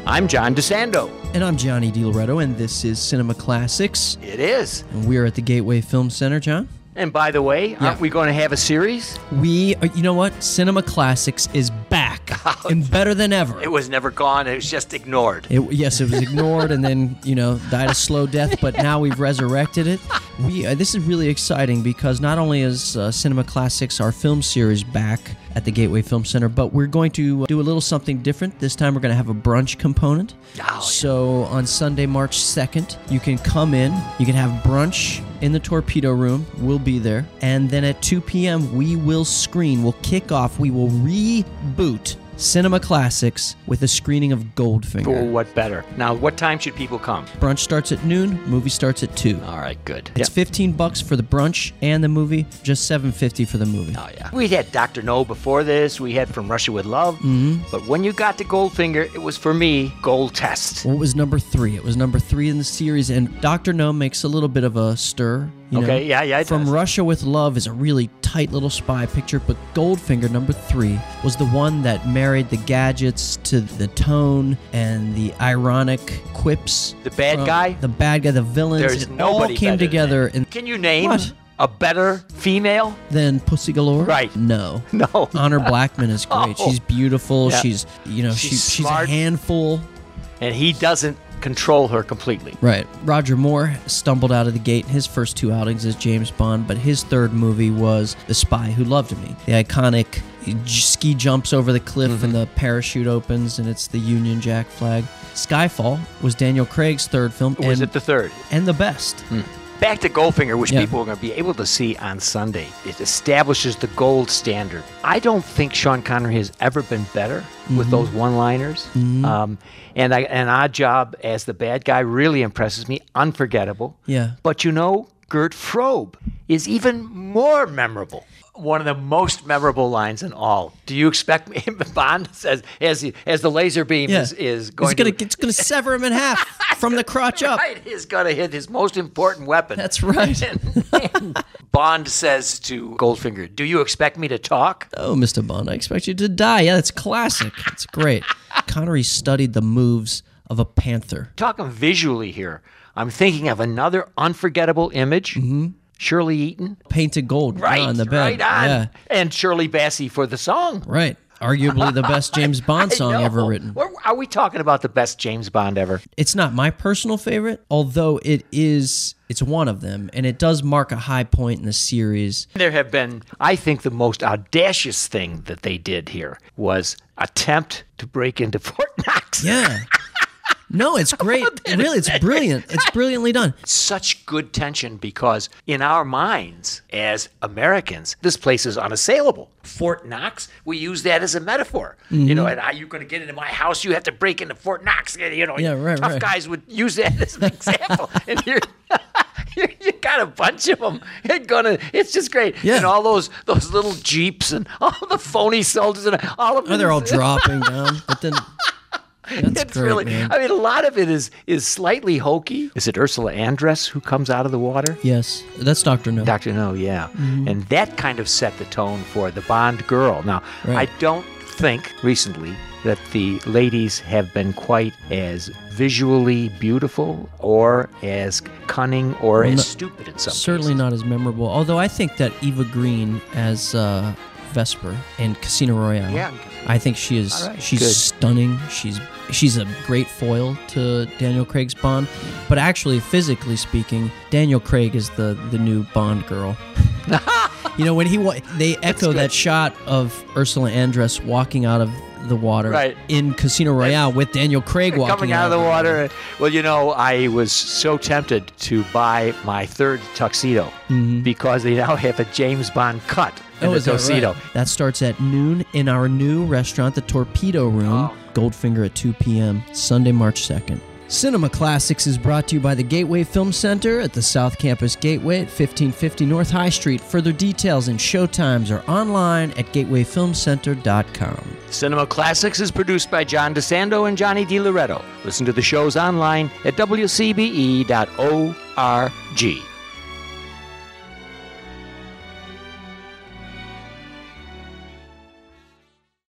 I'm John DeSando. And I'm Johnny DiLoretto, and this is Cinema Classics. It is. And we're at the Gateway Film Center, John. And by the way, aren't we going to have a series? You know what? Cinema Classics is back and better than ever. It was never gone. It was just ignored. Yes, it was ignored and then, died a slow death, but now we've resurrected it. This is really exciting because not only is Cinema Classics, our film series, back at the Gateway Film Center, but we're going to do a little something different. This time we're going to have a brunch component. So on Sunday, March 2nd, you can come in, you can have brunch in the Torpedo Room. We'll be there. And then at 2 p.m., we will kick off, we will reboot Cinema Classics with a screening of Goldfinger. Oh, what better? Now, what time should people come? Brunch starts at noon, movie starts at 2. All right, good. It's $15 for the brunch and the movie, just $7.50 for the movie. Oh, yeah. We had Dr. No before this. We had From Russia with Love. Mm-hmm. But when you got to Goldfinger, it was, for me, Gold Test. Well, it was number 3. It was number 3 in the series, and Dr. No makes a little bit of a stir. Okay, yeah. From Russia with Love is a really tight little spy picture, but Goldfinger, number 3, was the one that married the gadgets to the tone and the ironic quips. The bad guy? The bad guy, the villains. There's nobody all came together. Can you name a better female than Pussy Galore? Right. No. Honor Blackman is great. She's beautiful. Yeah. She's she's a handful. And he doesn't control her completely. Right. Roger Moore stumbled out of the gate in his first 2 outings as James Bond, but his third movie was The Spy Who Loved Me. The iconic ski jumps over the cliff and the parachute opens and it's the Union Jack flag. Skyfall was Daniel Craig's third film. Was it the third? And the best. Back to Goldfinger, which people are going to be able to see on Sunday. It establishes the gold standard. I don't think Sean Connery has ever been better with those one-liners. And An Odd Job as the bad guy really impresses me. Unforgettable. Yeah. But Gert Frobe is even more memorable. One of the most memorable lines in all. Do you expect Bond says as the laser beam is going it's going to sever him in half from the crotch up. Right, he's going to hit his most important weapon. That's right. and Bond says to Goldfinger, "Do you expect me to talk?" Oh, Mr. Bond, I expect you to die. Yeah, that's classic. It's great. Connery studied the moves of a panther. Talking visually here, I'm thinking of another unforgettable image. Shirley Eaton. Painted gold on the bed. Right on. Yeah. And Shirley Bassey for the song. Right. Arguably the best James Bond song ever written. Are we talking about the best James Bond ever? It's not my personal favorite, although it's one of them, and it does mark a high point in the series. There have been, I think the most audacious thing that they did here was attempt to break into Fort Knox. Yeah. No, it's great. Really, it's brilliant. It's brilliantly done. Such good tension because in our minds as Americans, this place is unassailable. Fort Knox, we use that as a metaphor. And you're going to get into my house, you have to break into Fort Knox. Tough guys would use that as an example. And you got a bunch of them. It's just great. Yeah. And all those little Jeeps and all the phony soldiers and all of them. They're all dropping down. But then... It's great, really, man. I mean, a lot of it is slightly hokey. Is it Ursula Andress who comes out of the water? Yes, that's Dr. No. Dr. No, yeah. And that kind of set the tone for the Bond girl. Now, I don't think recently that the ladies have been quite as visually beautiful or as cunning or as stupid in some Certainly cases. Not as memorable. Although I think that Eva Green as Vesper in Casino Royale, I think she's stunning. She's a great foil to Daniel Craig's Bond, but actually, physically speaking, Daniel Craig is the new Bond girl. When they echo that shot of Ursula Andress walking out of the water in Casino Royale with Daniel Craig walking coming out of the water. Well, I was so tempted to buy my third tuxedo because they now have a James Bond cut in the tuxedo. That starts at noon in our new restaurant, the Torpedo Room. Goldfinger at 2 p.m., Sunday, March 2nd. Cinema Classics is brought to you by the Gateway Film Center at the South Campus Gateway at 1550 North High Street. Further details and showtimes are online at gatewayfilmcenter.com. Cinema Classics is produced by John DeSando and Johnny DiLoretto. Listen to the shows online at wcbe.org.